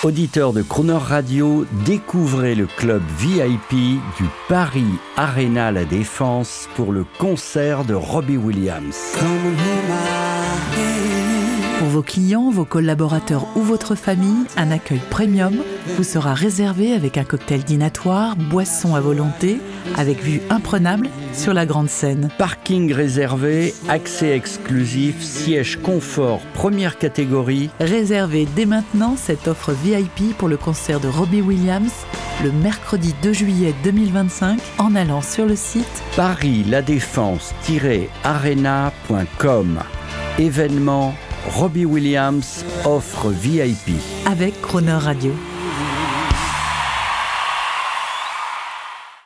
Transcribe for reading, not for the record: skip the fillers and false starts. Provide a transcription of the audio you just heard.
Auditeurs de Crooner Radio, découvrez le club VIP du Paris Arena La Défense pour le concert de Robbie Williams. Pour vos clients, vos collaborateurs ou votre famille, un accueil premium vous sera réservé avec un cocktail dînatoire, boissons à volonté, avec vue imprenable sur la grande scène. Parking réservé, accès exclusif, siège confort première catégorie. Réservez dès maintenant cette offre VIP pour le concert de Robbie Williams le mercredi 2 juillet 2025 en allant sur le site parisladéfense-arena.com. Événement Robbie Williams offre VIP. Avec Crooner Radio.